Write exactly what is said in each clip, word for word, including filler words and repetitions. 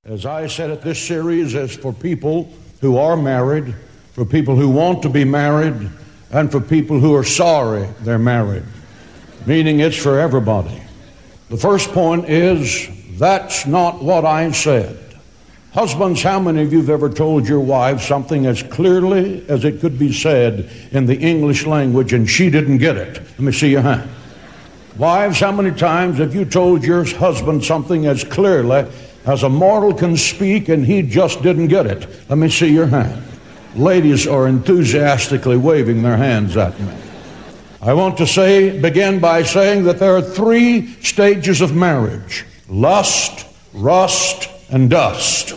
As I said it, this series is for people who are married, for people who want to be married, and for people who are sorry they're married, meaning it's for everybody. The first point is, that's not what I said. Husbands, how many of you have ever told your wife something as clearly as it could be said in the English language and she didn't get it? Let me see your hand. Wives, how many times have you told your husband something as clearly as a mortal can speak and he just didn't get it? Let me see your hand. Ladies are enthusiastically waving their hands at me. I want to say, begin by saying that there are three stages of marriage: lust, rust, and dust.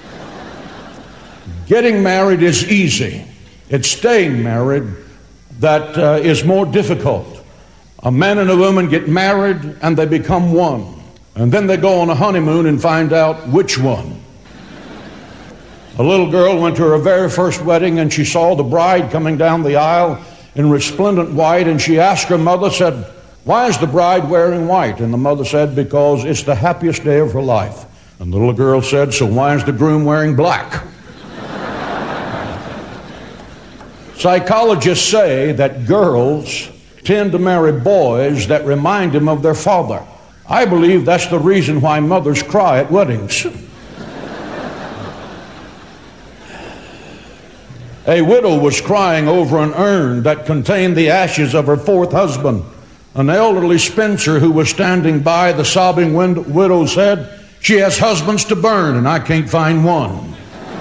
Getting married is easy. It's staying married that uh, is more difficult. A man and a woman get married and they become one. And then they go on a honeymoon and find out which one. A little girl went to her very first wedding and she saw the bride coming down the aisle in resplendent white, and she asked her mother, said, "Why is the bride wearing white?" And the mother said, "Because it's the happiest day of her life." And the little girl said, "So why is the groom wearing black?" Psychologists say that girls tend to marry boys that remind them of their father. I believe that's the reason why mothers cry at weddings. A widow was crying over an urn that contained the ashes of her fourth husband. An elderly spinster who was standing by the sobbing widow said, "She has husbands to burn and I can't find one."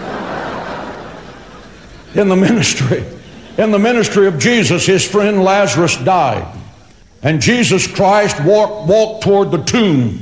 In the ministry, in the ministry of Jesus, his friend Lazarus died. And Jesus Christ walked, walked toward the tomb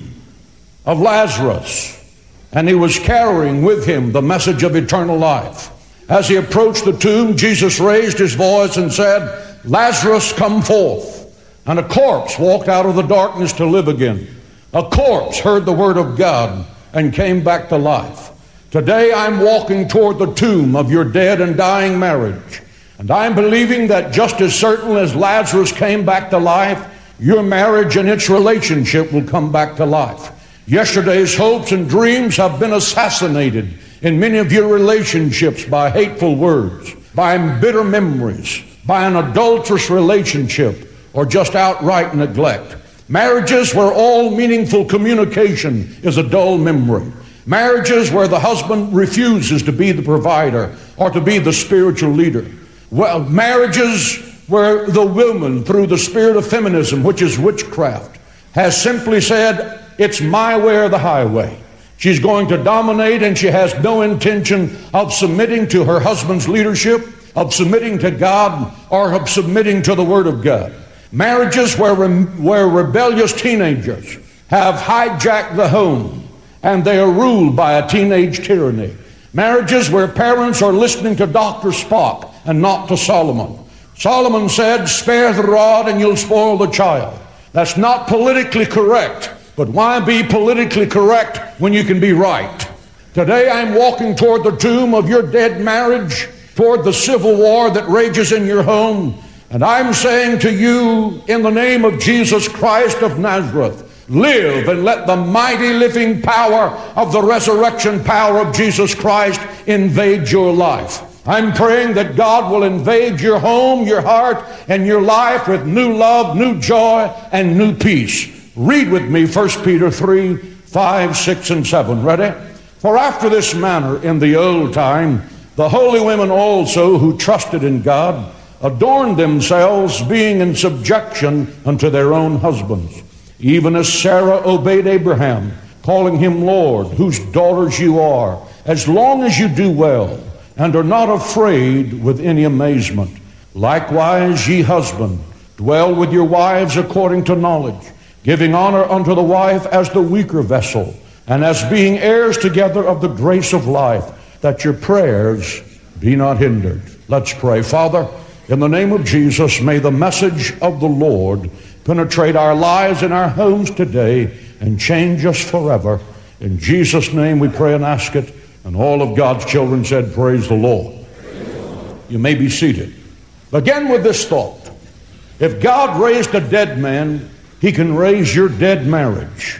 of Lazarus, and he was carrying with him the message of eternal life. As he approached the tomb, Jesus raised his voice and said, "Lazarus, come forth." And a corpse walked out of the darkness to live again. A corpse heard the word of God and came back to life. Today I'm walking toward the tomb of your dead and dying marriage. And I'm believing that just as certain as Lazarus came back to life, your marriage and its relationship will come back to life. Yesterday's hopes and dreams have been assassinated in many of your relationships by hateful words, by bitter memories, by an adulterous relationship, or just outright neglect. Marriages where all meaningful communication is a dull memory. Marriages where the husband refuses to be the provider or to be the spiritual leader. Well, marriages where the woman, through the spirit of feminism, which is witchcraft, has simply said, "It's my way or the highway." She's going to dominate, and she has no intention of submitting to her husband's leadership, of submitting to God, or of submitting to the Word of God. Marriages where, re- where rebellious teenagers have hijacked the home, and they are ruled by a teenage tyranny. Marriages where parents are listening to Doctor Spock and not to Solomon. Solomon said, "Spare the rod and you'll spoil the child." That's not politically correct, but why be politically correct when you can be right? Today I'm walking toward the tomb of your dead marriage, toward the civil war that rages in your home, and I'm saying to you, in the name of Jesus Christ of Nazareth, live and let the mighty living power of the resurrection power of Jesus Christ invade your life. I'm praying that God will invade your home, your heart, and your life with new love, new joy, and new peace. Read with me First Peter three, five, six, and seven. Ready? "For after this manner in the old time, the holy women also who trusted in God adorned themselves, being in subjection unto their own husbands. Even as Sarah obeyed Abraham, calling him Lord, whose daughters you are, as long as you do well, and are not afraid with any amazement. Likewise, ye husbands, dwell with your wives according to knowledge, giving honor unto the wife as the weaker vessel, and as being heirs together of the grace of life, that your prayers be not hindered." Let's pray. Father, in the name of Jesus, may the message of the Lord penetrate our lives and our homes today and change us forever. In Jesus' name we pray and ask it. And all of God's children said, "Praise the Lord." Praise the Lord. You may be seated. Begin with this thought. If God raised a dead man, he can raise your dead marriage.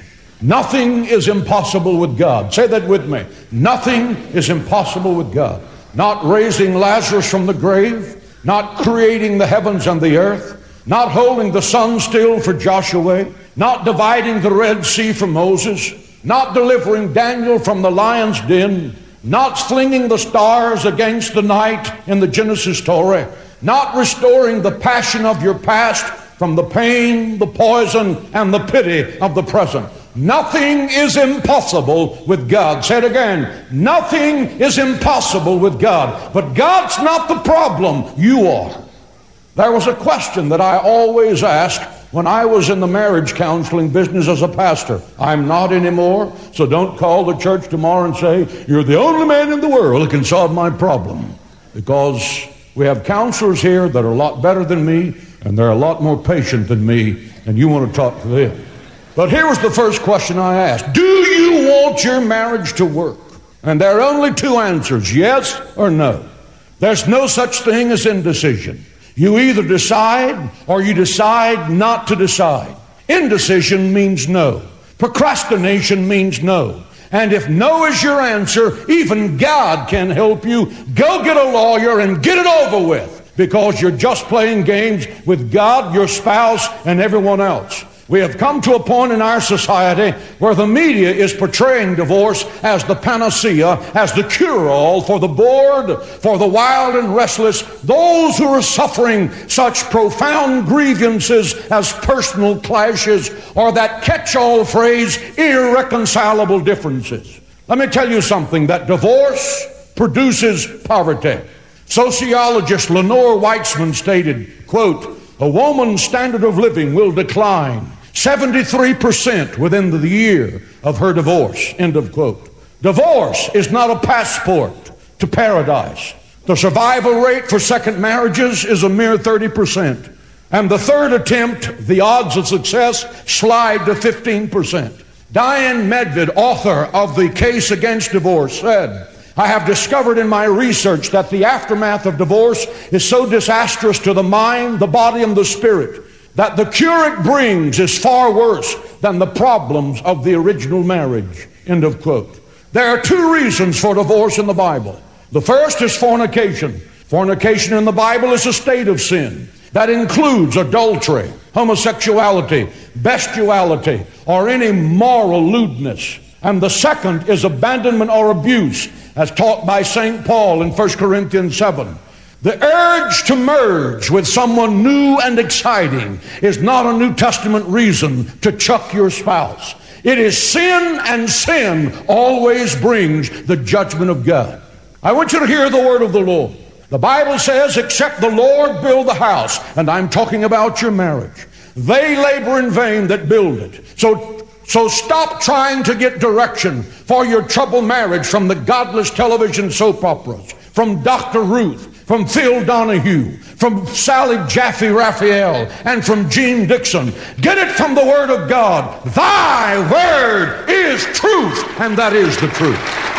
Nothing is impossible with God. Say that with me. Nothing is impossible with God. Not raising Lazarus from the grave, not creating the heavens and the earth, not holding the sun still for Joshua, not dividing the Red Sea for Moses, not delivering Daniel from the lion's den, not flinging the stars against the night in the Genesis story, not restoring the passion of your past from the pain, the poison, and the pity of the present. Nothing is impossible with God. Say it again. Nothing is impossible with God. But God's not the problem. You are. There was a question that I always asked when I was in the marriage counseling business as a pastor. I'm not anymore, so don't call the church tomorrow and say, you're the only man in the world who can solve my problem. Because we have counselors here that are a lot better than me, and they're a lot more patient than me, and you want to talk to them. But here was the first question I asked. Do you want your marriage to work? And there are only two answers, yes or no. There's no such thing as indecision. You either decide or you decide not to decide. Indecision means no. Procrastination means no. And if no is your answer, even God can help you. Go get a lawyer and get it over with, because you're just playing games with God, your spouse, and everyone else. We have come to a point in our society where the media is portraying divorce as the panacea, as the cure-all for the bored, for the wild and restless, those who are suffering such profound grievances as personal clashes, or that catch-all phrase, irreconcilable differences. Let me tell you something, that divorce produces poverty. Sociologist Lenore Weitzman stated, quote, a woman's standard of living will decline seventy-three percent within the year of her divorce, end of quote. Divorce is not a passport to paradise. The survival rate for second marriages is a mere thirty percent. And the third attempt, the odds of success slide to fifteen percent. Diane Medved, author of The Case Against Divorce, said, I have discovered in my research that the aftermath of divorce is so disastrous to the mind, the body, and the spirit that the cure it brings is far worse than the problems of the original marriage. End of quote. There are two reasons for divorce in the Bible. The first is fornication. Fornication in the Bible is a state of sin that includes adultery, homosexuality, bestiality, or any moral lewdness. And the second is abandonment or abuse, as taught by Saint Paul in First Corinthians seven. The urge to merge with someone new and exciting is not a New Testament reason to chuck your spouse. It is sin, and sin always brings the judgment of God. I want you to hear the word of the Lord. The Bible says, except the Lord build the house, and I'm talking about your marriage, they labor in vain that build it. So So stop trying to get direction for your troubled marriage from the godless television soap operas, from Doctor Ruth, from Phil Donahue, from Sally Jaffe Raphael, and from Gene Dixon. Get it from the Word of God. Thy Word is truth, and that is the truth.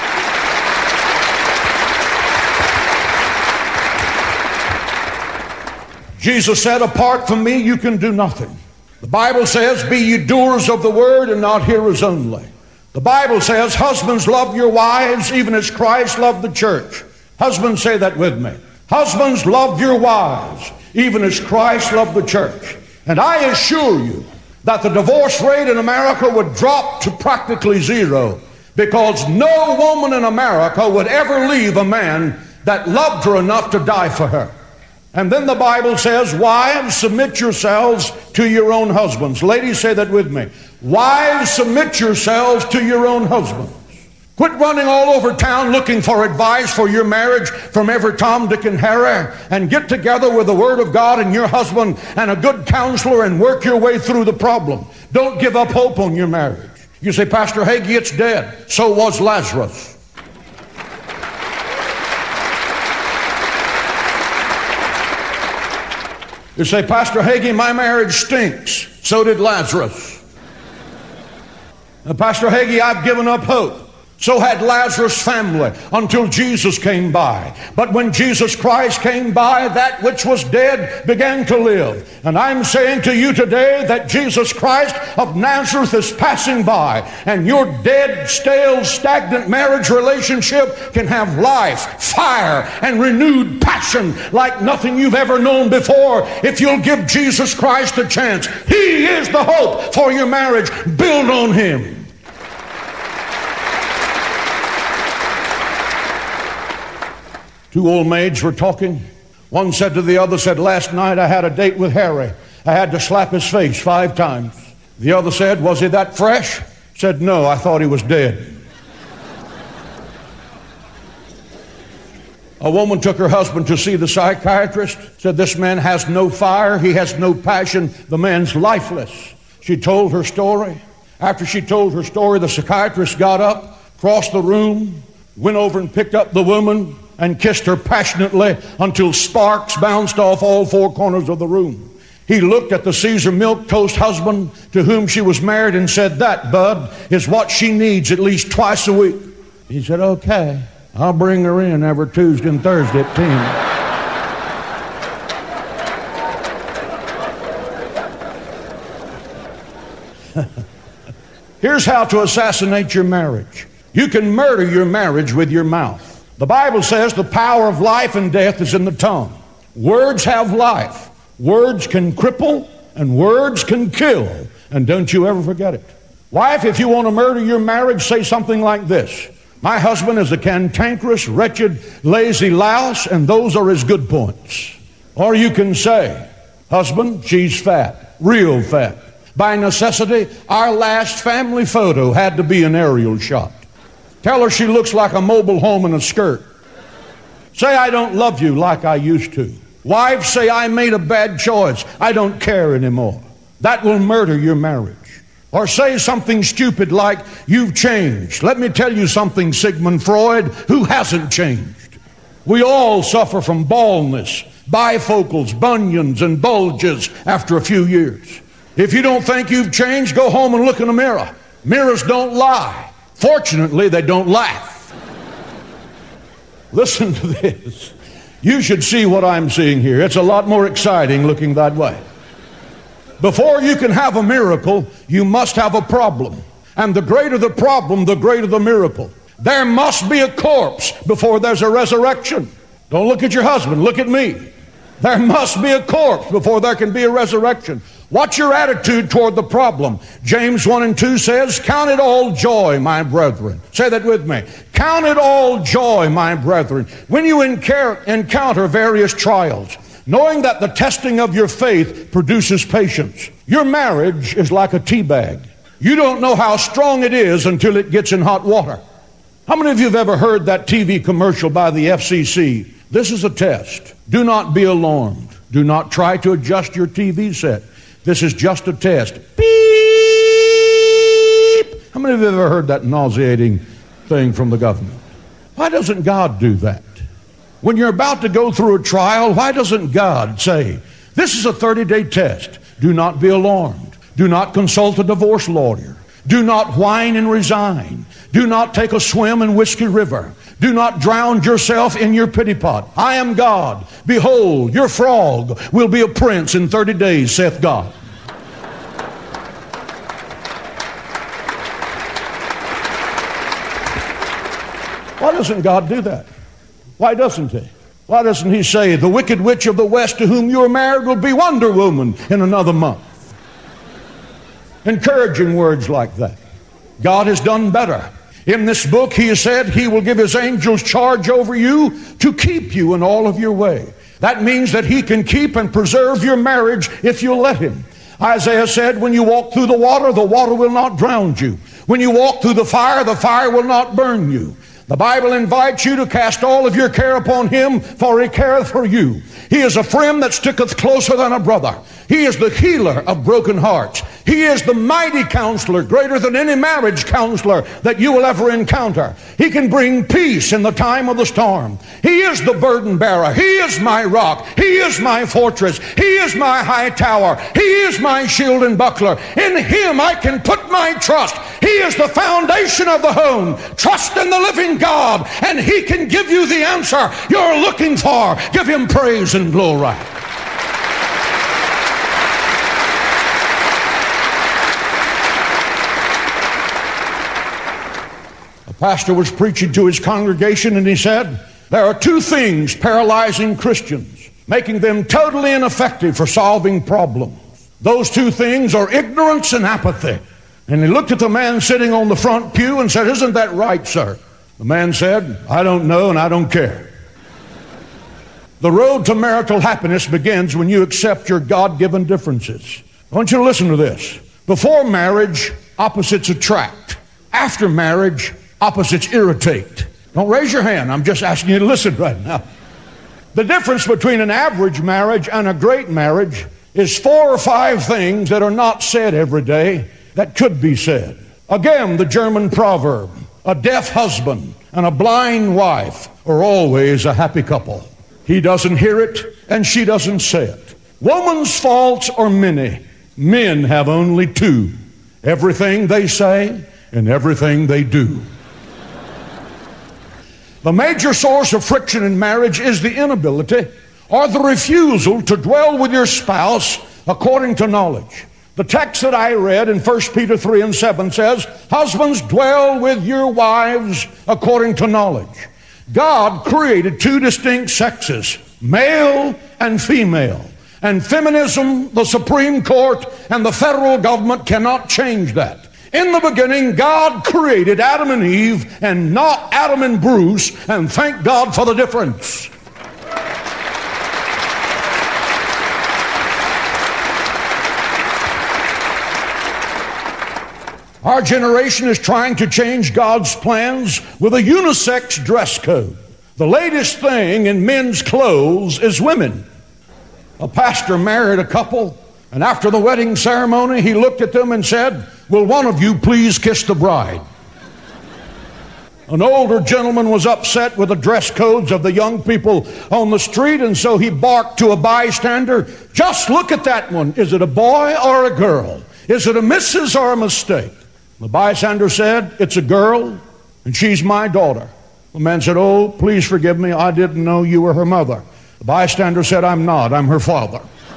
Jesus said, apart from me, you can do nothing. The Bible says, be ye doers of the word and not hearers only. The Bible says, husbands, love your wives even as Christ loved the church. Husbands, say that with me. Husbands, love your wives even as Christ loved the church. And I assure you that the divorce rate in America would drop to practically zero, because no woman in America would ever leave a man that loved her enough to die for her. And then the Bible says, wives, submit yourselves to your own husbands. Ladies, say that with me. Wives, submit yourselves to your own husbands. Quit running all over town looking for advice for your marriage from every Tom, Dick, and Harry, and get together with the Word of God and your husband and a good counselor and work your way through the problem. Don't give up hope on your marriage. You say, Pastor Hagee, it's dead. So was Lazarus. You say, Pastor Hagee, my marriage stinks. So did Lazarus. Now, Pastor Hagee, I've given up hope. So had Lazarus' family until Jesus came by. But when Jesus Christ came by, that which was dead began to live. And I'm saying to you today that Jesus Christ of Nazareth is passing by, and your dead, stale, stagnant marriage relationship can have life, fire, and renewed passion like nothing you've ever known before if you'll give Jesus Christ a chance. He is the hope for your marriage. Build on Him. Two old maids were talking. One said to the other, said, last night I had a date with Harry. I had to slap his face five times. The other said, was he that fresh? Said, no, I thought he was dead. A woman took her husband to see the psychiatrist. Said, this man has no fire. He has no passion. The man's lifeless. She told her story. After she told her story, the psychiatrist got up, crossed the room, went over and picked up the woman, and kissed her passionately until sparks bounced off all four corners of the room. He looked at the Caesar milk toast husband to whom she was married and said, that, bud, is what she needs at least twice a week. He said, okay, I'll bring her in every Tuesday and Thursday at ten. Here's how to assassinate your marriage. You can murder your marriage with your mouth. The Bible says the power of life and death is in the tongue. Words have life. Words can cripple and words can kill. And don't you ever forget it. Wife, if you want to murder your marriage, say something like this. My husband is a cantankerous, wretched, lazy louse, and those are his good points. Or you can say, husband, she's fat, real fat. By necessity, our last family photo had to be an aerial shot. Tell her she looks like a mobile home in a skirt. Say, I don't love you like I used to. Wives, say, I made a bad choice. I don't care anymore. That will murder your marriage. Or say something stupid like, you've changed. Let me tell you something, Sigmund Freud, who hasn't changed? We all suffer from baldness, bifocals, bunions, and bulges after a few years. If you don't think you've changed, go home and look in a mirror. Mirrors don't lie. Fortunately, they don't laugh. Listen to this. You should see what I'm seeing here. It's a lot more exciting looking that way. Before you can have a miracle, you must have a problem. And the greater the problem, the greater the miracle. There must be a corpse before there's a resurrection. Don't look at your husband, look at me. There must be a corpse before there can be a resurrection. What's your attitude toward the problem? James one and two says, count it all joy, my brethren. Say that with me. Count it all joy, my brethren, when you encounter various trials, knowing that the testing of your faith produces patience. Your marriage is like a tea bag. You don't know how strong it is until it gets in hot water. How many of you have ever heard that T V commercial by the F C C? This is a test. Do not be alarmed. Do not try to adjust your T V set. This is just a test. Beep! How many of you have ever heard that nauseating thing from the government? Why doesn't God do that? When you're about to go through a trial, why doesn't God say, this is a thirty-day test. Do not be alarmed. Do not consult a divorce lawyer. Do not whine and resign. Do not take a swim in Whiskey River. Do not drown yourself in your pity pot. I am God. Behold, your frog will be a prince in thirty days, saith God. Why doesn't God do that? Why doesn't He? Why doesn't He say, the wicked witch of the west to whom you are married will be Wonder Woman in another month? Encouraging words like that. God has done better. In this book, He has said He will give His angels charge over you to keep you in all of your way. That means that He can keep and preserve your marriage if you'll let Him. Isaiah said, when you walk through the water, the water will not drown you. When you walk through the fire, the fire will not burn you. The Bible invites you to cast all of your care upon Him, for He careth for you. He is a friend that sticketh closer than a brother. He is the healer of broken hearts. He is the mighty counselor, greater than any marriage counselor that you will ever encounter. He can bring peace in the time of the storm. He is the burden bearer. He is my rock. He is my fortress. He is my high tower. He is my shield and buckler. In Him I can put my trust. He is the foundation of the home. Trust in the living God, and He can give you the answer you're looking for. Give Him praise and glory. Pastor was preaching to his congregation, and he said, there are two things paralyzing Christians, making them totally ineffective for solving problems. Those two things are ignorance and apathy. And he looked at the man sitting on the front pew and said, isn't that right, sir? The man said, I don't know and I don't care. The road to marital happiness begins when you accept your God-given differences. I want you to listen to this. Before marriage, opposites attract. After marriage, opposites irritate. Don't raise your hand. I'm just asking you to listen right now. The difference between an average marriage and a great marriage is four or five things that are not said every day that could be said. Again, the German proverb, a deaf husband and a blind wife are always a happy couple. He doesn't hear it and she doesn't say it. Woman's faults are many. Men have only two. Everything they say and everything they do. The major source of friction in marriage is the inability or the refusal to dwell with your spouse according to knowledge. The text that I read in First Peter three and seven says, husbands, dwell with your wives according to knowledge. God created two distinct sexes, male and female. And feminism, the Supreme Court, and the federal government cannot change that. In the beginning, God created Adam and Eve and not Adam and Bruce, and thank God for the difference. Our generation is trying to change God's plans with a unisex dress code. The latest thing in men's clothes is women. A pastor married a couple, and after the wedding ceremony, he looked at them and said, will one of you please kiss the bride? An older gentleman was upset with the dress codes of the young people on the street, and so he barked to a bystander, just look at that one. Is it a boy or a girl? Is it a missus or a mistake? The bystander said, it's a girl, and she's my daughter. The man said, oh, please forgive me, I didn't know you were her mother. The bystander said, I'm not, I'm her father.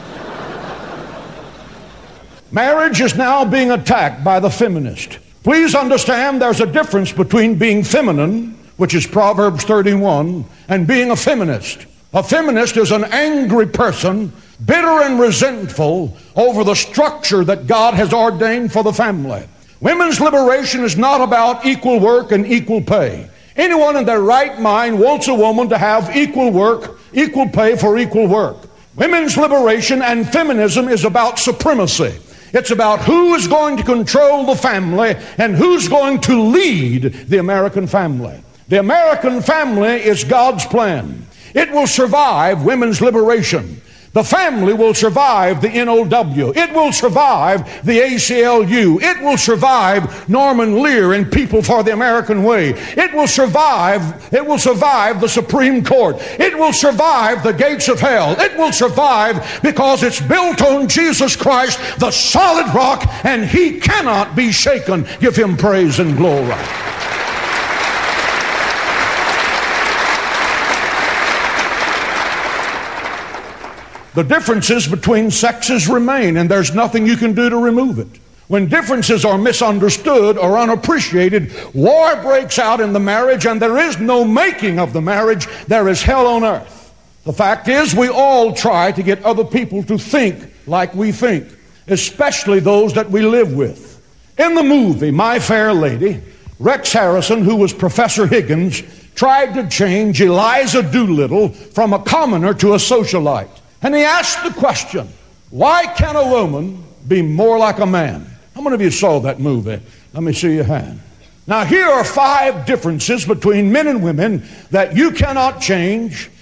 Marriage is now being attacked by the feminist. Please understand there's a difference between being feminine, which is Proverbs thirty-one, and being a feminist. A feminist is an angry person, bitter and resentful over the structure that God has ordained for the family. Women's liberation is not about equal work and equal pay. Anyone in their right mind wants a woman to have equal work, equal pay for equal work. Women's liberation and feminism is about supremacy. It's about who is going to control the family and who's going to lead the American family. The American family is God's plan. It will survive women's liberation. The family will survive the N O W. It will survive the A C L U. It will survive Norman Lear and People for the American Way. It will survive, it will survive the Supreme Court. It will survive the gates of hell. It will survive because it's built on Jesus Christ, the solid rock, and He cannot be shaken. Give Him praise and glory. The differences between sexes remain, and there's nothing you can do to remove it. When differences are misunderstood or unappreciated, war breaks out in the marriage, and there is no making of the marriage. There is hell on earth. The fact is, we all try to get other people to think like we think, especially those that we live with. In the movie My Fair Lady, Rex Harrison, who was Professor Higgins, tried to change Eliza Doolittle from a commoner to a socialite. And he asked the question, why can a woman be more like a man? How many of you saw that movie? Let me see your hand. Now here are five differences between men and women that you cannot change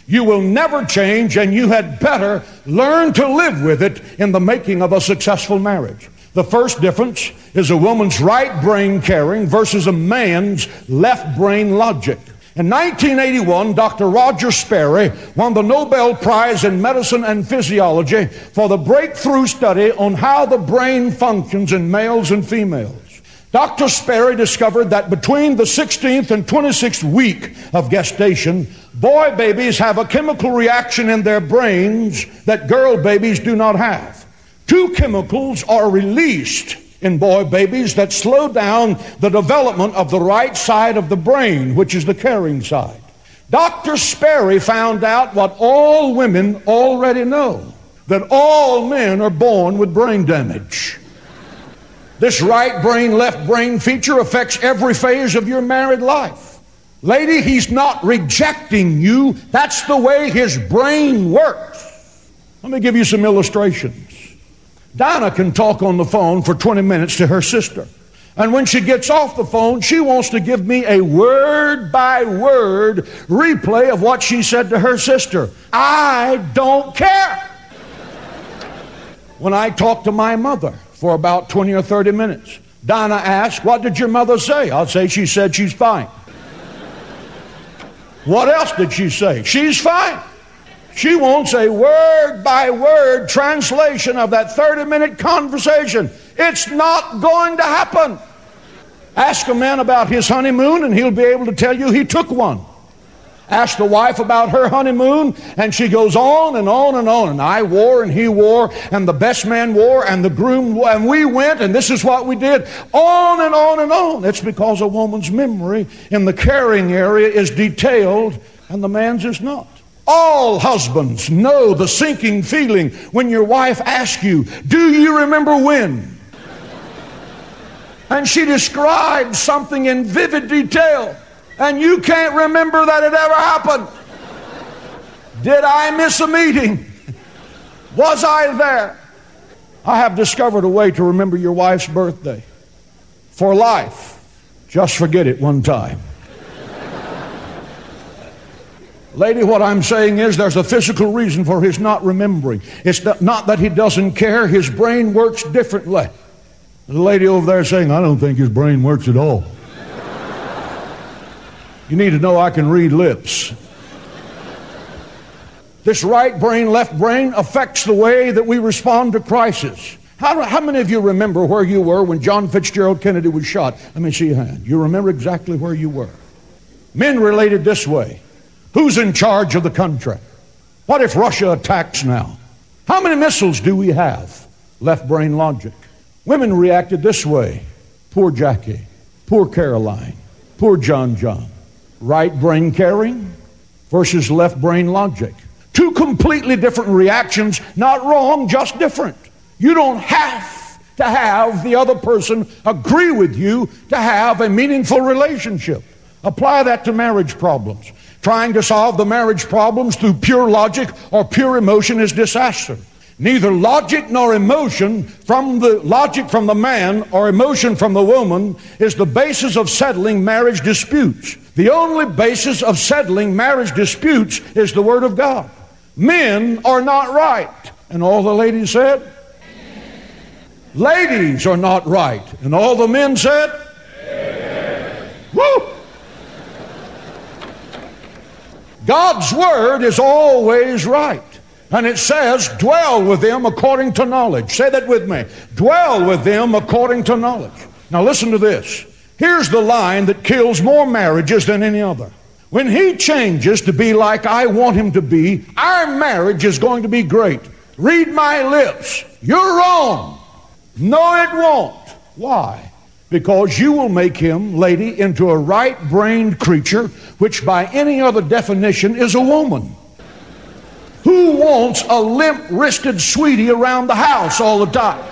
You will never change, and you had better learn to live with it in the making of a successful marriage. The first difference is a woman's right brain caring versus a man's left brain logic. In nineteen eighty-one, Doctor Roger Sperry won the Nobel Prize in Medicine and Physiology for the breakthrough study on how the brain functions in males and females. Doctor Sperry discovered that between the sixteenth and twenty-sixth week of gestation, boy babies have a chemical reaction in their brains that girl babies do not have. Two chemicals are released in boy babies that slow down the development of the right side of the brain, which is the caring side. Doctor Sperry found out what all women already know, that all men are born with brain damage. This right brain, left brain feature affects every phase of your married life. Lady, he's not rejecting you. That's the way his brain works. Let me give you some illustrations. Dinah can talk on the phone for twenty minutes to her sister. And when she gets off the phone, she wants to give me a word-by-word replay of what she said to her sister. I don't care. When I talk to my mother for about twenty or thirty minutes, Dinah asks, what did your mother say? I'll say, she said she's fine. What else did she say? She's fine. She wants a word-by-word translation of that thirty-minute conversation. It's not going to happen. Ask a man about his honeymoon, and he'll be able to tell you he took one. Ask the wife about her honeymoon, and she goes on and on and on. And I wore, and he wore, and the best man wore, and the groom wore, and we went, and this is what we did. On and on and on. It's because a woman's memory in the caring area is detailed, and the man's is not. All husbands know the sinking feeling when your wife asks you, do you remember when? And she describes something in vivid detail, and you can't remember that it ever happened. Did I miss a meeting? Was I there? I have discovered a way to remember your wife's birthday for life. Just forget it one time. Lady, what I'm saying is there's a physical reason for his not remembering. It's not that he doesn't care. His brain works differently. The lady over there saying, I don't think his brain works at all. You need to know I can read lips. This right brain, left brain affects the way that we respond to crisis. How, how many of you remember where you were when John Fitzgerald Kennedy was shot? Let me see your hand. You remember exactly where you were. Men related this way. Who's in charge of the country? What if Russia attacks now? How many missiles do we have? Left brain logic. Women reacted this way. Poor Jackie. Poor Caroline. Poor John John. Right brain caring versus left brain logic. Two completely different reactions, not wrong, just different. You don't have to have the other person agree with you to have a meaningful relationship. Apply that to marriage problems. Trying to solve the marriage problems through pure logic or pure emotion is disaster. Neither logic nor emotion from the logic from the man or emotion from the woman is the basis of settling marriage disputes. The only basis of settling marriage disputes is the Word of God. Men are not right. And all the ladies said? Amen. Ladies are not right. And all the men said? Amen. Woo! God's Word is always right. And it says, dwell with them according to knowledge. Say that with me. Dwell with them according to knowledge. Now listen to this. Here's the line that kills more marriages than any other. When he changes to be like I want him to be, our marriage is going to be great. Read my lips. You're wrong. No, it won't. Why? Because you will make him, lady, into a right-brained creature, which by any other definition is a woman. Who wants a limp-wristed sweetie around the house all the time?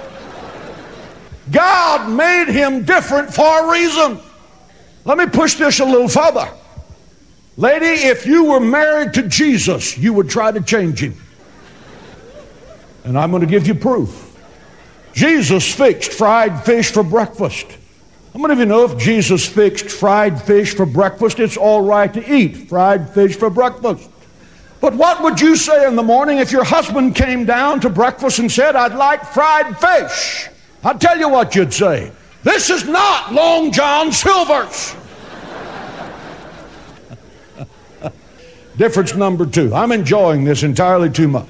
God made him different for a reason. Let me push this a little further. Lady, if you were married to Jesus, you would try to change him. And I'm going to give you proof. Jesus fixed fried fish for breakfast. How many of you know if Jesus fixed fried fish for breakfast, it's all right to eat fried fish for breakfast? But what would you say in the morning if your husband came down to breakfast and said, I'd like fried fish? I'll tell you what you'd say. This is not Long John Silver's. Difference number two. I'm enjoying this entirely too much.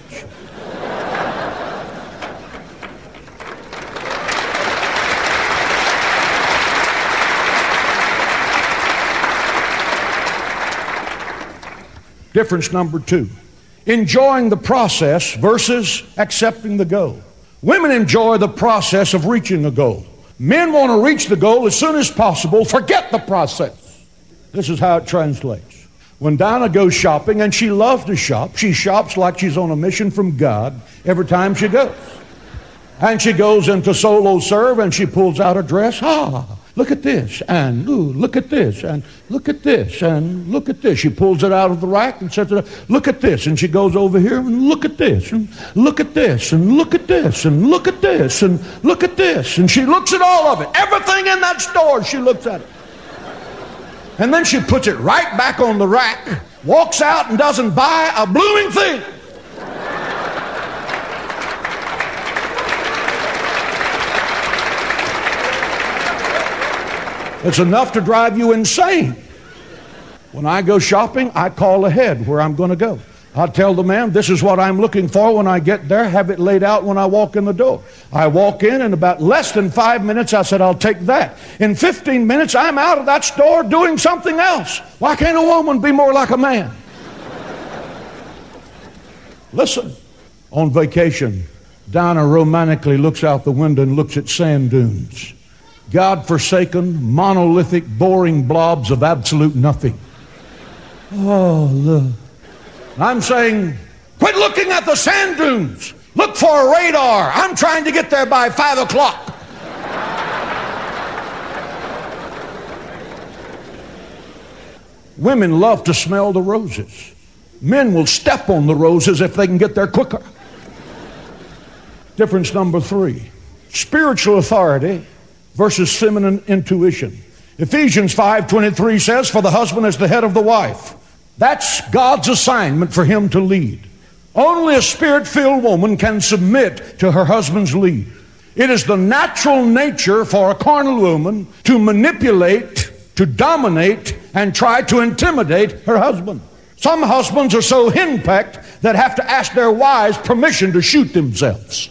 Difference number two. Enjoying the process versus accepting the goal. Women enjoy the process of reaching a goal. Men want to reach the goal as soon as possible. Forget the process. This is how it translates. When Dinah goes shopping, and she loves to shop, she shops like she's on a mission from God every time she goes. And she goes into Solo Serve and she pulls out a dress. Ah, look at this, and ooh, look at this, and look at this, and look at this. She pulls it out of the rack and says, look at this. And she goes over here and look at this, and look at this, and look at this, and look at this, and look at this. And she looks at all of it. Everything in that store, she looks at it. And then she puts it right back on the rack, walks out and doesn't buy a blooming thing. It's enough to drive you insane. When I go shopping, I call ahead where I'm going to go. I'll tell the man, this is what I'm looking for when I get there, have it laid out when I walk in the door. I walk in, and about less than five minutes, I said, I'll take that. In fifteen minutes, I'm out of that store doing something else. Why can't a woman be more like a man? Listen, on vacation, Dinah romantically looks out the window and looks at sand dunes. God-forsaken, monolithic, boring blobs of absolute nothing. Oh, look. I'm saying, quit looking at the sand dunes. Look for a radar. I'm trying to get there by five o'clock. Women love to smell the roses. Men will step on the roses if they can get there quicker. Difference number three. Spiritual authority versus feminine intuition. Ephesians five twenty-three says, for the husband is the head of the wife. That's God's assignment for him to lead. Only a spirit-filled woman can submit to her husband's lead. It is the natural nature for a carnal woman to manipulate, to dominate, and try to intimidate her husband. Some husbands are so henpecked that have to ask their wives permission to shoot themselves.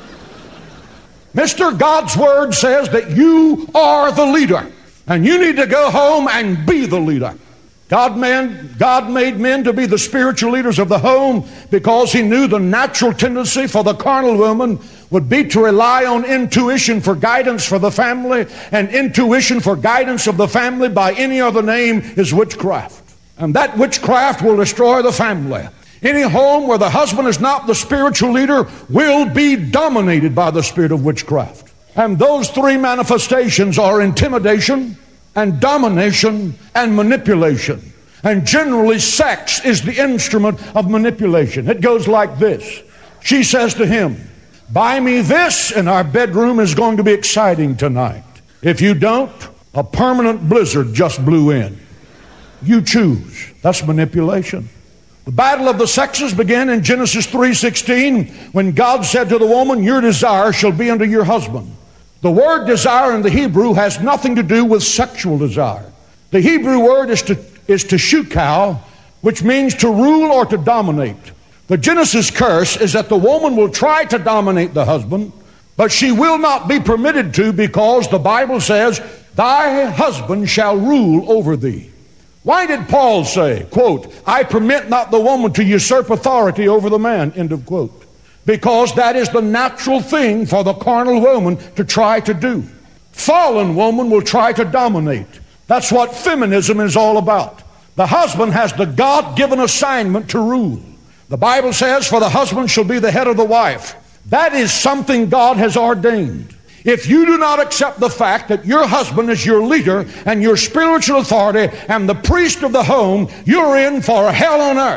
Mister God's word says that you are the leader, and you need to go home and be the leader. God, man, God made men to be the spiritual leaders of the home because he knew the natural tendency for the carnal woman would be to rely on intuition for guidance for the family, and intuition for guidance of the family by any other name is witchcraft. And that witchcraft will destroy the family. Any home where the husband is not the spiritual leader will be dominated by the spirit of witchcraft. And those three manifestations are intimidation and domination and manipulation. And generally sex is the instrument of manipulation. It goes like this. She says to him, buy me this and our bedroom is going to be exciting tonight. If you don't, a permanent blizzard just blew in. You choose. That's manipulation. The battle of the sexes began in Genesis three sixteen when God said to the woman, your desire shall be unto your husband. The word desire in the Hebrew has nothing to do with sexual desire. The Hebrew word is to, is to shukal, which means to rule or to dominate. The Genesis curse is that the woman will try to dominate the husband, but she will not be permitted to, because the Bible says, thy husband shall rule over thee. Why did Paul say, quote, I permit not the woman to usurp authority over the man, end of quote. Because that is the natural thing for the carnal woman to try to do. Fallen woman will try to dominate. That's what feminism is all about. The husband has the God-given assignment to rule. The Bible says, for the husband shall be the head of the wife. That is something God has ordained. If you do not accept the fact that your husband is your leader and your spiritual authority and the priest of the home, you're in for hell on earth.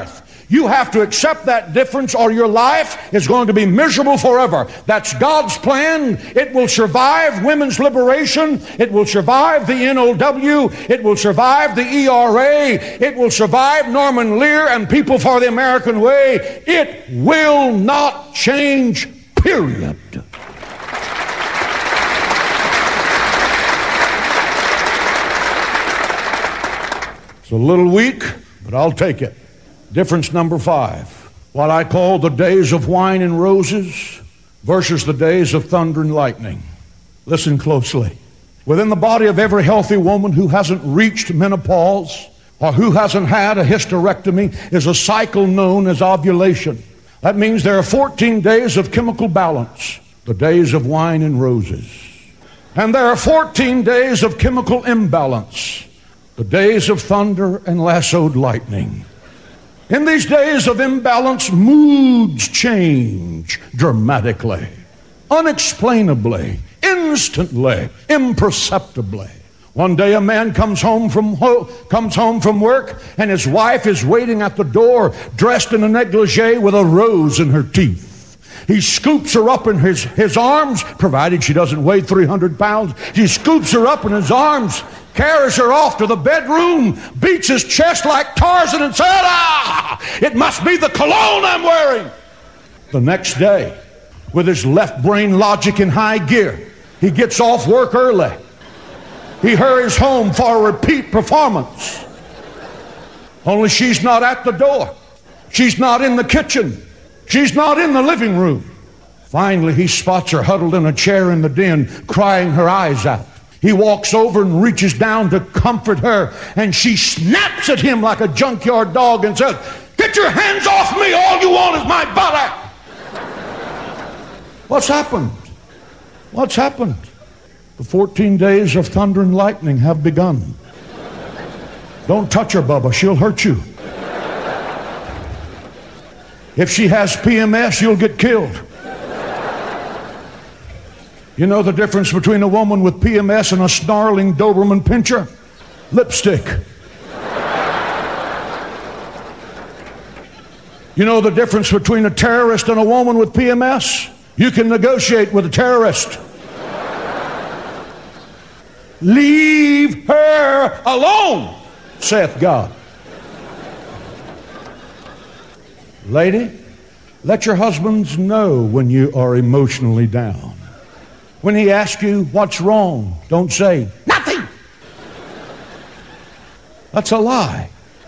You have to accept that difference or your life is going to be miserable forever. That's God's plan. It will survive women's liberation. It will survive the N O W. It will survive the E R A. It will survive Norman Lear and People for the American Way. It will not change, period. It's a little weak, but I'll take it. Difference number five. What I call the days of wine and roses versus the days of thunder and lightning. Listen closely. Within the body of every healthy woman who hasn't reached menopause or who hasn't had a hysterectomy is a cycle known as ovulation. That means there are fourteen days of chemical balance, the days of wine and roses. And there are fourteen days of chemical imbalance, the days of thunder and lassoed lightning. In these days of imbalance, moods change dramatically, unexplainably, instantly, imperceptibly. One day a man comes home from ho- comes home from work and his wife is waiting at the door dressed in a negligee with a rose in her teeth. He scoops her up in his, his arms, provided she doesn't weigh three hundred pounds. He scoops her up in his arms, carries her off to the bedroom, beats his chest like Tarzan and said, ah, it must be the cologne I'm wearing. The next day, with his left brain logic in high gear, he gets off work early. He hurries home for a repeat performance. Only she's not at the door. She's not in the kitchen. She's not in the living room. Finally, he spots her huddled in a chair in the den, crying her eyes out. He walks over and reaches down to comfort her, and she snaps at him like a junkyard dog and says, get your hands off me, all you want is my body. What's happened? What's happened? The fourteen days of thunder and lightning have begun. Don't touch her, Bubba, she'll hurt you. If she has P M S, you'll get killed. You know the difference between a woman with P M S and a snarling Doberman pinscher? Lipstick. You know the difference between a terrorist and a woman with P M S? You can negotiate with a terrorist. Leave her alone, saith God. Lady, let your husbands know when you are emotionally down. When he asks you what's wrong, don't say, nothing. That's a lie.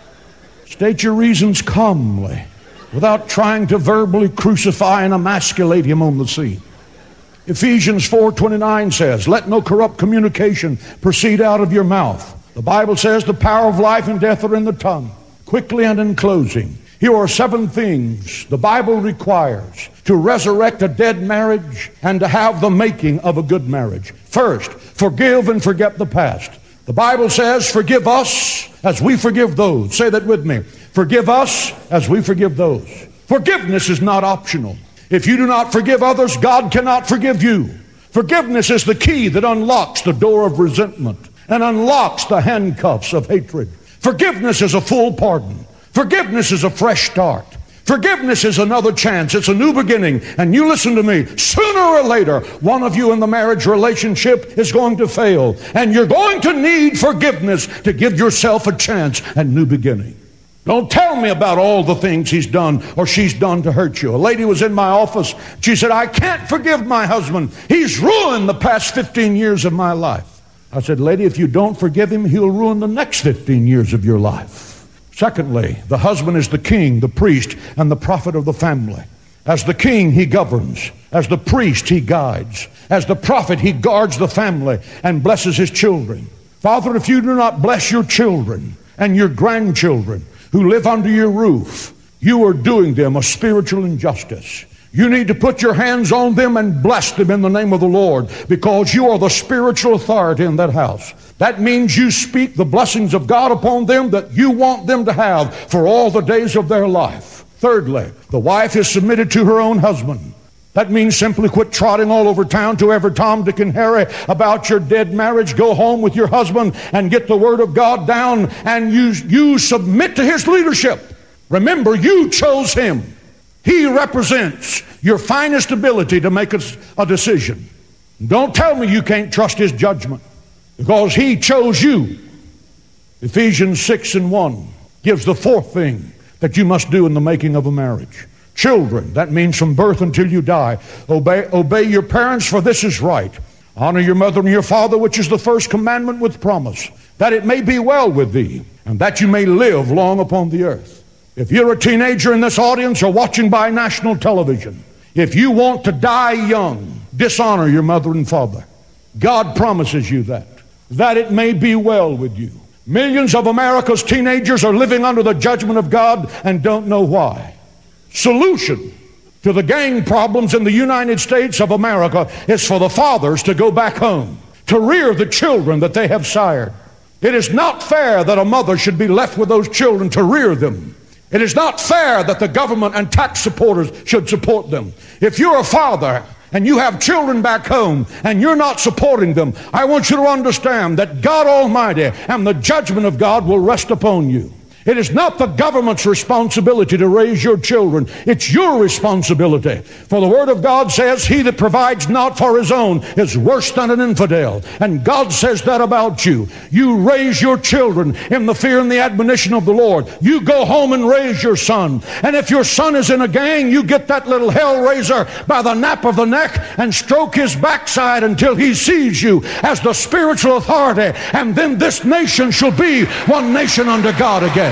State your reasons calmly, without trying to verbally crucify and emasculate him on the scene. Ephesians four twenty-nine says, let no corrupt communication proceed out of your mouth. The Bible says the power of life and death are in the tongue. Quickly and in closing, here are seven things the Bible requires to resurrect a dead marriage and to have the making of a good marriage. First, forgive and forget the past. The Bible says, forgive us as we forgive those. Say that with me. Forgive us as we forgive those. Forgiveness is not optional. If you do not forgive others, God cannot forgive you. Forgiveness is the key that unlocks the door of resentment and unlocks the handcuffs of hatred. Forgiveness is a full pardon. Forgiveness is a fresh start. Forgiveness is another chance. It's a new beginning. And you listen to me, sooner or later, one of you in the marriage relationship is going to fail. And you're going to need forgiveness to give yourself a chance at new beginning. Don't tell me about all the things he's done or she's done to hurt you. A lady was in my office. She said, I can't forgive my husband. He's ruined the past fifteen years of my life. I said, lady, if you don't forgive him, he'll ruin the next fifteen years of your life. Secondly, the husband is the king, the priest, and the prophet of the family. As the king, he governs. As the priest, he guides. As the prophet, he guards the family and blesses his children. Father, if you do not bless your children and your grandchildren who live under your roof, you are doing them a spiritual injustice. You need to put your hands on them and bless them in the name of the Lord, because you are the spiritual authority in that house. That means you speak the blessings of God upon them that you want them to have for all the days of their life. Thirdly, the wife is submitted to her own husband. That means simply quit trotting all over town to every Tom, Dick, and Harry about your dead marriage. Go home with your husband and get the Word of God down, and you, you submit to his leadership. Remember, you chose him. He represents your finest ability to make a, a decision. Don't tell me you can't trust his judgment, because he chose you. Ephesians six and one gives the fourth thing that you must do in the making of a marriage. Children, that means from birth until you die, obey, obey your parents, for this is right. Honor your mother and your father, which is the first commandment with promise, that it may be well with thee, and that you may live long upon the earth. If you're a teenager in this audience or watching by national television, if you want to die young, dishonor your mother and father. God promises you that, that it may be well with you. Millions of America's teenagers are living under the judgment of God and don't know why. Solution to the gang problems in the United States of America is for the fathers to go back home, to rear the children that they have sired. It is not fair that a mother should be left with those children to rear them. It is not fair that the government and tax supporters should support them. If you're a father and you have children back home and you're not supporting them, I want you to understand that God Almighty and the judgment of God will rest upon you. It is not the government's responsibility to raise your children. It's your responsibility. For the Word of God says, he that provides not for his own is worse than an infidel. And God says that about you. You raise your children in the fear and the admonition of the Lord. You go home and raise your son. And if your son is in a gang, you get that little hellraiser by the nape of the neck and stroke his backside until he sees you as the spiritual authority. And then this nation shall be one nation under God again.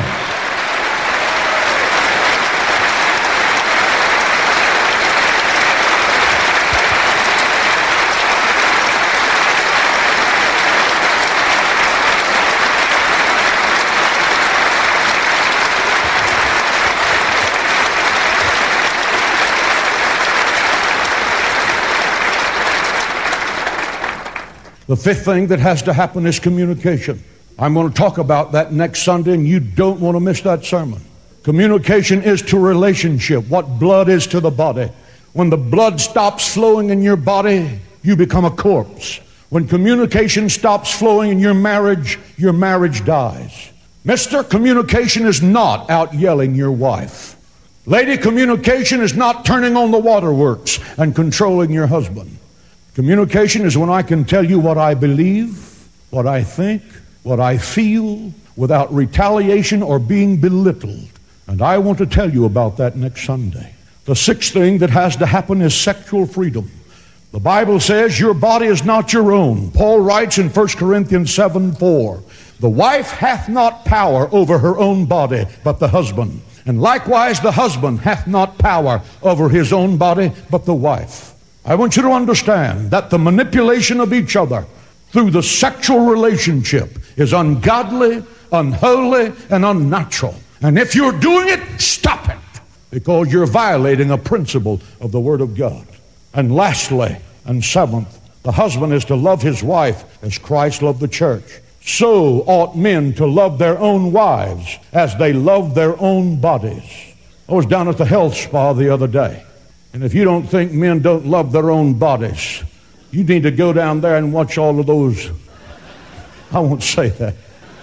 The fifth thing that has to happen is communication. I'm going to talk about that next Sunday, and you don't want to miss that sermon. Communication is to relationship what blood is to the body. When the blood stops flowing in your body, you become a corpse. When communication stops flowing in your marriage, your marriage dies. Mister, communication is not out yelling your wife. Lady, communication is not turning on the waterworks and controlling your husband. Communication is when I can tell you what I believe, what I think, what I feel, without retaliation or being belittled. And I want to tell you about that next Sunday. The sixth thing that has to happen is sexual freedom. The Bible says your body is not your own. Paul writes in First Corinthians seven four, the wife hath not power over her own body, but the husband. And likewise the husband hath not power over his own body, but the wife. I want you to understand that the manipulation of each other through the sexual relationship is ungodly, unholy, and unnatural. And if you're doing it, stop it, because you're violating a principle of the Word of God. And lastly, and seventh, the husband is to love his wife as Christ loved the church. So ought men to love their own wives as they love their own bodies. I was down at the health spa the other day, and if you don't think men don't love their own bodies, you need to go down there and watch all of those. I won't say that.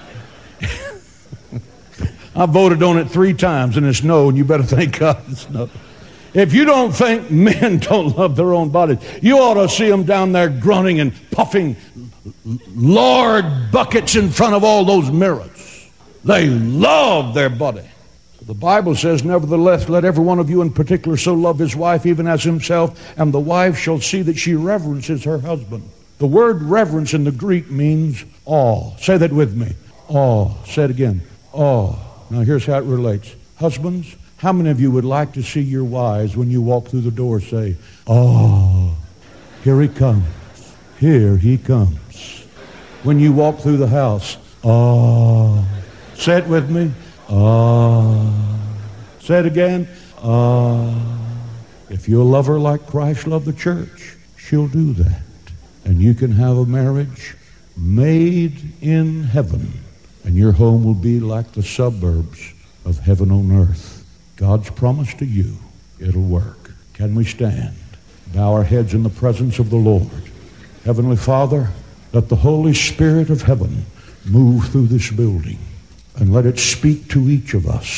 I voted on it three times and it's no, and you better thank God it's no. If you don't think men don't love their own bodies, you ought to see them down there grunting and puffing lard buckets in front of all those mirrors. They love their body. The Bible says, nevertheless, let every one of you in particular so love his wife even as himself, and the wife shall see that she reverences her husband. The word reverence in the Greek means awe. Say that with me. Awe. Say it again. Awe. Now here's how it relates. Husbands, how many of you would like to see your wives when you walk through the door say, oh, here he comes. Here he comes. When you walk through the house, oh. Say it with me. Ah. Say it again. Ah. If you'll love her like Christ loved the church, she'll do that. And you can have a marriage made in heaven. And your home will be like the suburbs of heaven on earth. God's promise to you, it'll work. Can we stand? Bow our heads in the presence of the Lord. Heavenly Father, let the Holy Spirit of heaven move through this building. And let it speak to each of us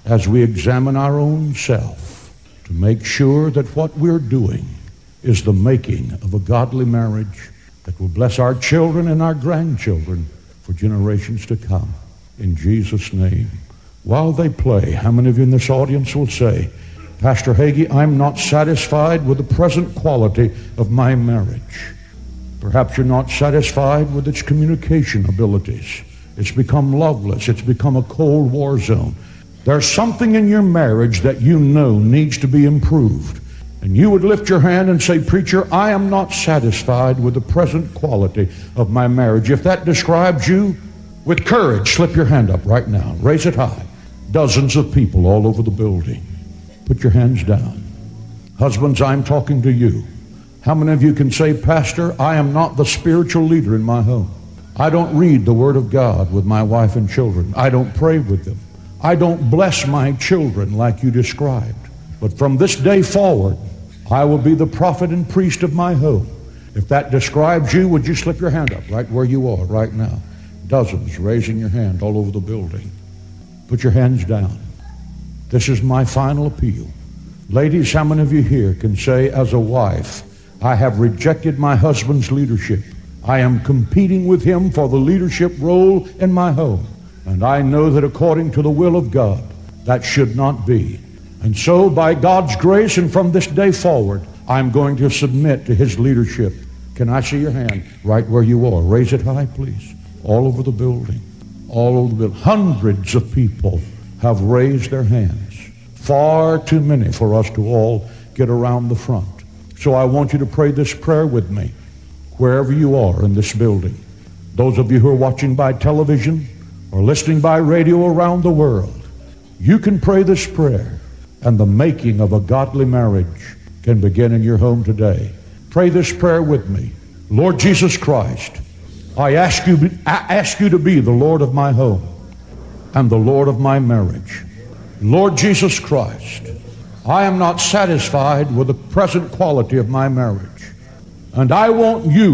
as we examine our own self to make sure that what we're doing is the making of a godly marriage that will bless our children and our grandchildren for generations to come. In Jesus' name. While they play, how many of you in this audience will say, Pastor Hagee, I'm not satisfied with the present quality of my marriage. Perhaps you're not satisfied with its communication abilities. It's become loveless. It's become a cold war zone. There's something in your marriage that you know needs to be improved. And you would lift your hand and say, Preacher, I am not satisfied with the present quality of my marriage. If that describes you, with courage, slip your hand up right now. Raise it high. Dozens of people all over the building. Put your hands down. Husbands, I'm talking to you. How many of you can say, Pastor, I am not the spiritual leader in my home. I don't read the Word of God with my wife and children. I don't pray with them. I don't bless my children like you described. But from this day forward, I will be the prophet and priest of my home. If that describes you, would you slip your hand up right where you are right now? Dozens raising your hand all over the building. Put your hands down. This is my final appeal. Ladies, how many of you here can say, as a wife, I have rejected my husband's leadership. I am competing with him for the leadership role in my home. And I know that according to the will of God, that should not be. And so by God's grace and from this day forward, I'm going to submit to his leadership. Can I see your hand right where you are? Raise it high, please. All over the building. All over the building. Hundreds of people have raised their hands. Far too many for us to all get around the front. So I want you to pray this prayer with me, wherever you are in this building. Those of you who are watching by television or listening by radio around the world, you can pray this prayer, and the making of a godly marriage can begin in your home today. Pray this prayer with me. Lord Jesus Christ, I ask you, I ask you to be the Lord of my home and the Lord of my marriage. Lord Jesus Christ, I am not satisfied with the present quality of my marriage, and I want you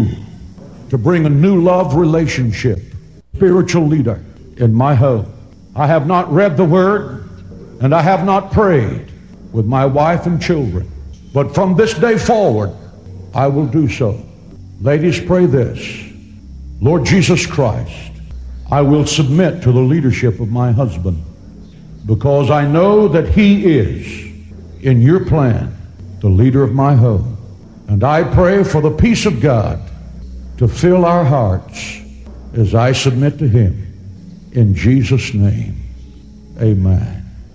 to bring a new love relationship, spiritual leader in my home. I have not read the Word, and I have not prayed with my wife and children, but from this day forward, I will do so. Ladies, pray this. Lord Jesus Christ, I will submit to the leadership of my husband, because I know that he is, in your plan, the leader of my home. And I pray for the peace of God to fill our hearts as I submit to him. In Jesus' name, amen.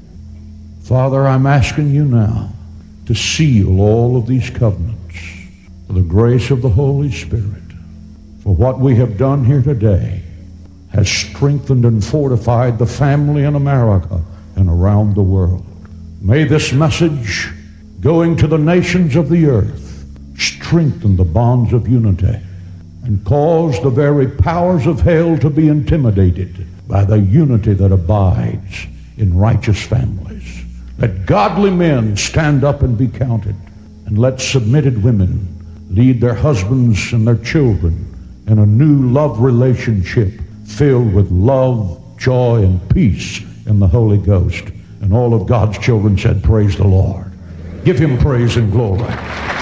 Father, I'm asking you now to seal all of these covenants for the grace of the Holy Spirit. For what we have done here today has strengthened and fortified the family in America and around the world. May this message going to the nations of the earth strengthen the bonds of unity and cause the very powers of hell to be intimidated by the unity that abides in righteous families. Let godly men stand up and be counted, and let submitted women lead their husbands and their children in a new love relationship filled with love, joy, and peace in the Holy Ghost. And all of God's children said, praise the Lord. Give him praise and glory.